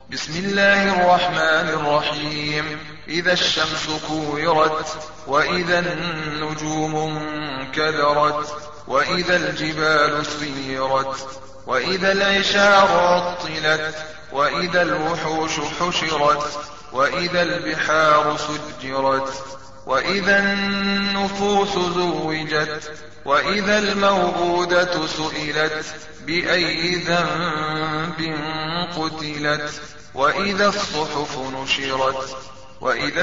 بسم الله الرحمن الرحيم. إذا الشمس كورت، وإذا النجوم انكدرت، وإذا الجبال سيرت، وإذا العشار عطلت، وإذا الوحوش حشرت، وإذا البحار سجرت، وإذا النفوس زوجت، وإذا الموءودة سئلت بأي ذنب قتلت، وإذا الصحف نشرت، وإذا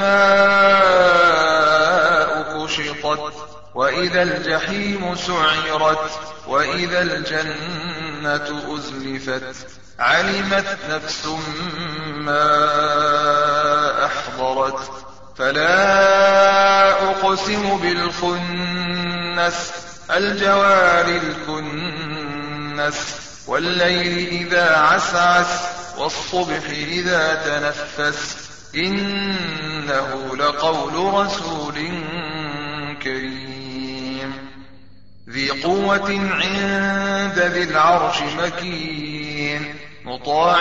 السماء كشطت، وإذا الجحيم سعرت، وإذا الجنة أزلفت. علمت نفس ما أحضرت. فلا أقسم بالخنس، الجوار الكنس، والليل إذا عسعس، والصبح إذا تنفس. إنه لقول رسول كريم ذي قوة عند ذي العرش مكين، مطاع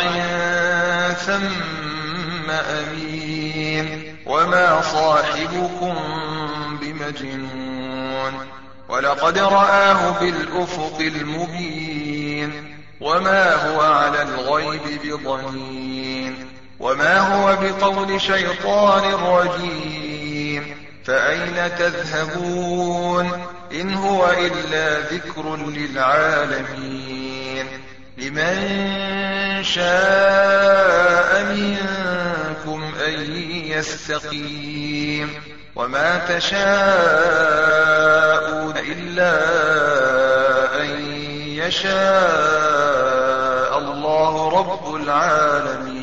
ثم أمين. وما صاحبكم بمجنون، ولقد رآه بالأفق المبين. وما هو على الغيب بضنين، وما هو بقول شيطان رجيم. فأين تذهبون؟ إن هو إلا ذكر للعالمين. لمن شاء منكم أن يستقيم. وما تشاءون إلا أن يشاء الله رب العالمين.